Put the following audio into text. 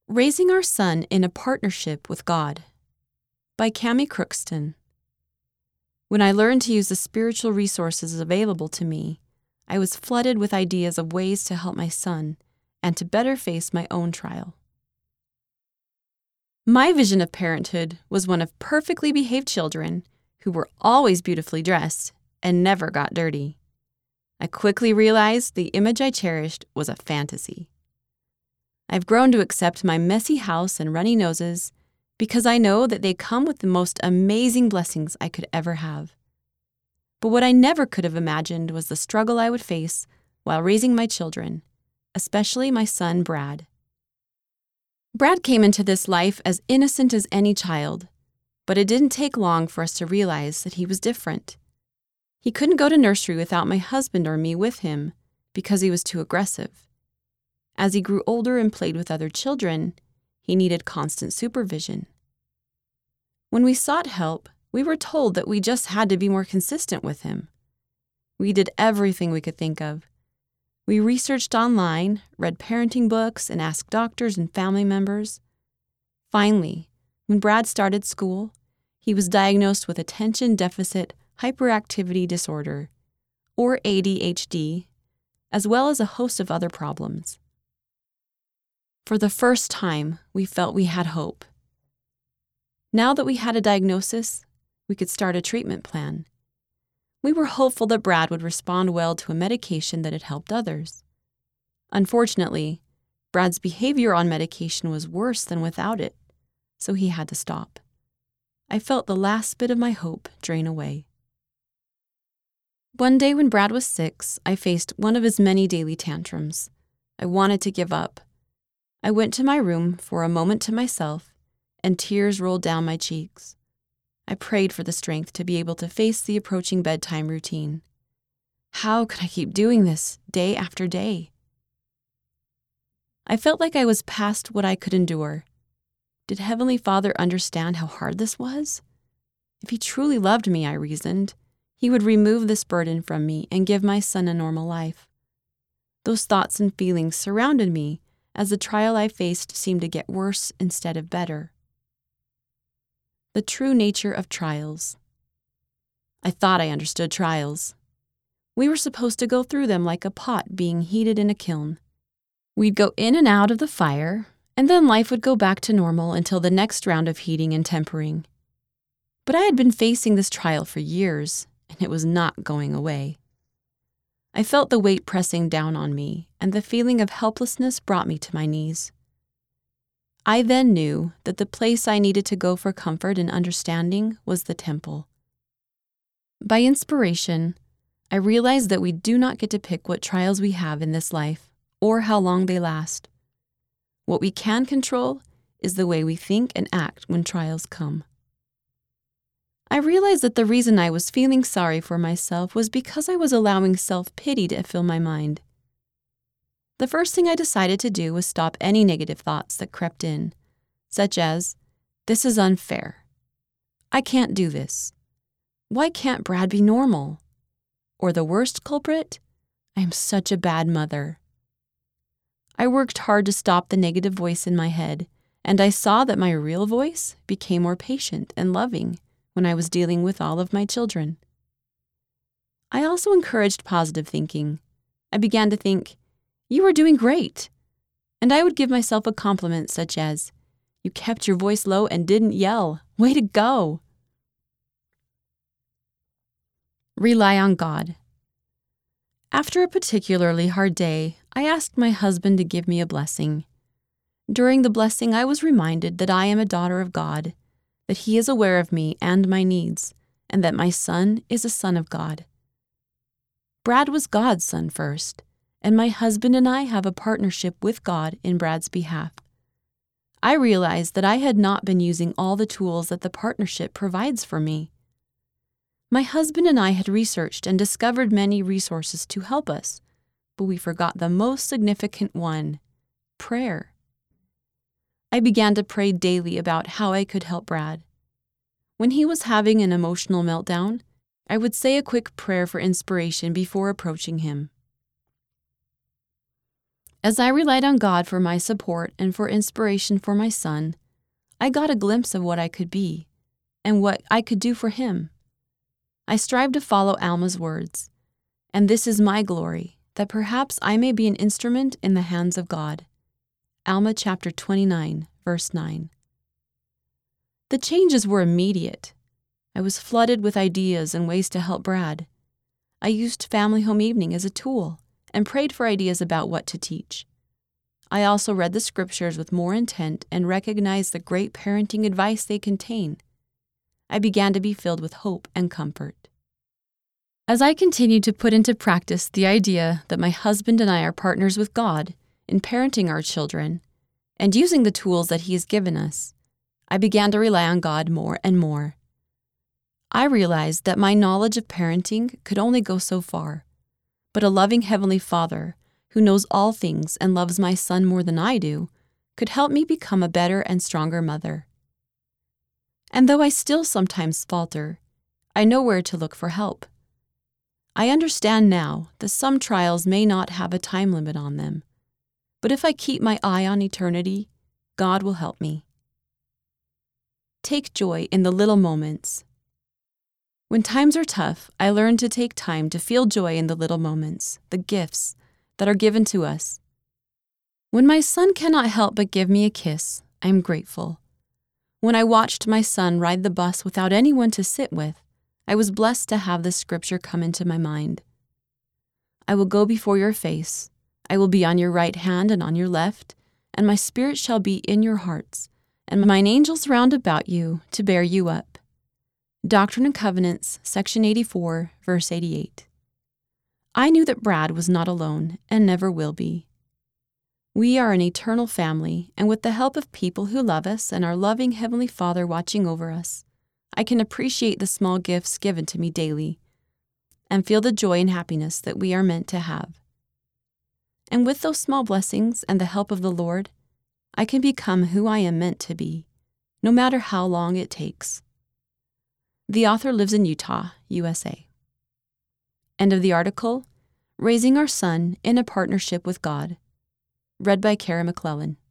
Raising Our Son in a Partnership with God by Cami Crookston. When I learned to use the spiritual resources available to me, I was flooded with ideas of ways to help my son and to better face my own trial. My vision of parenthood was one of perfectly behaved children who were always beautifully dressed and never got dirty. I quickly realized the image I cherished was a fantasy. I've grown to accept my messy house and runny noses because I know that they come with the most amazing blessings I could ever have. But what I never could have imagined was the struggle I would face while raising my children, especially my son, Brad. Brad came into this life as innocent as any child, but it didn't take long for us to realize that he was different. He couldn't go to nursery without my husband or me with him because he was too aggressive. As he grew older and played with other children, he needed constant supervision. When we sought help, we were told that we just had to be more consistent with him. We did everything we could think of. We researched online, read parenting books, and asked doctors and family members. Finally, when Brad started school, he was diagnosed with attention deficit hyperactivity disorder, or ADHD, as well as a host of other problems. For the first time, we felt we had hope. Now that we had a diagnosis, we could start a treatment plan. We were hopeful that Brad would respond well to a medication that had helped others. Unfortunately, Brad's behavior on medication was worse than without it, so he had to stop. I felt the last bit of my hope drain away. One day when Brad was 6, I faced one of his many daily tantrums. I wanted to give up. I went to my room for a moment to myself, and tears rolled down my cheeks. I prayed for the strength to be able to face the approaching bedtime routine. How could I keep doing this day after day? I felt like I was past what I could endure. Did Heavenly Father understand how hard this was? If He truly loved me, I reasoned, He would remove this burden from me and give my son a normal life. Those thoughts and feelings surrounded me as the trial I faced seemed to get worse instead of better. The true nature of trials. I thought I understood trials. We were supposed to go through them like a pot being heated in a kiln. We'd go in and out of the fire, and then life would go back to normal until the next round of heating and tempering. But I had been facing this trial for years, and it was not going away. I felt the weight pressing down on me, and the feeling of helplessness brought me to my knees. I then knew that the place I needed to go for comfort and understanding was the temple. By inspiration, I realized that we do not get to pick what trials we have in this life or how long they last. What we can control is the way we think and act when trials come. I realized that the reason I was feeling sorry for myself was because I was allowing self-pity to fill my mind. The first thing I decided to do was stop any negative thoughts that crept in, such as, "This is unfair. I can't do this. Why can't Brad be normal?" Or the worst culprit, "I am such a bad mother." I worked hard to stop the negative voice in my head, and I saw that my real voice became more patient and loving when I was dealing with all of my children. I also encouraged positive thinking. I began to think, "You are doing great." And I would give myself a compliment such as, "You kept your voice low and didn't yell. Way to go." Rely on God. After a particularly hard day, I asked my husband to give me a blessing. During the blessing, I was reminded that I am a daughter of God, that He is aware of me and my needs, and that my son is a son of God. Brad was God's son first, and my husband and I have a partnership with God in Brad's behalf. I realized that I had not been using all the tools that the partnership provides for me. My husband and I had researched and discovered many resources to help us, but we forgot the most significant one: prayer. I began to pray daily about how I could help Brad. When he was having an emotional meltdown, I would say a quick prayer for inspiration before approaching him. As I relied on God for my support and for inspiration for my son, I got a glimpse of what I could be and what I could do for him. I strive to follow Alma's words, and this is my glory, that perhaps I may be an instrument in the hands of God. Alma chapter 29, verse 9. The changes were immediate. I was flooded with ideas and ways to help Brad. I used family home evening as a tool and prayed for ideas about what to teach. I also read the scriptures with more intent and recognized the great parenting advice they contain. I began to be filled with hope and comfort. As I continued to put into practice the idea that my husband and I are partners with God in parenting our children and using the tools that He has given us, I began to rely on God more and more. I realized that my knowledge of parenting could only go so far, but a loving Heavenly Father who knows all things and loves my son more than I do could help me become a better and stronger mother. And though I still sometimes falter, I know where to look for help. I understand now that some trials may not have a time limit on them, but if I keep my eye on eternity, God will help me. Take joy in the little moments. When times are tough, I learn to take time to feel joy in the little moments, the gifts that are given to us. When my son cannot help but give me a kiss, I am grateful. When I watched my son ride the bus without anyone to sit with, I was blessed to have this scripture come into my mind. I will go before your face. I will be on your right hand and on your left, and my spirit shall be in your hearts, and mine angels round about you to bear you up. Doctrine and Covenants, section 84, verse 88. I knew that Brad was not alone and never will be. We are an eternal family, and with the help of people who love us and our loving Heavenly Father watching over us, I can appreciate the small gifts given to me daily and feel the joy and happiness that we are meant to have. And with those small blessings and the help of the Lord, I can become who I am meant to be, no matter how long it takes. The author lives in Utah, USA. End of the article, Raising Our Son in a Partnership with God. Read by Kara McClellan.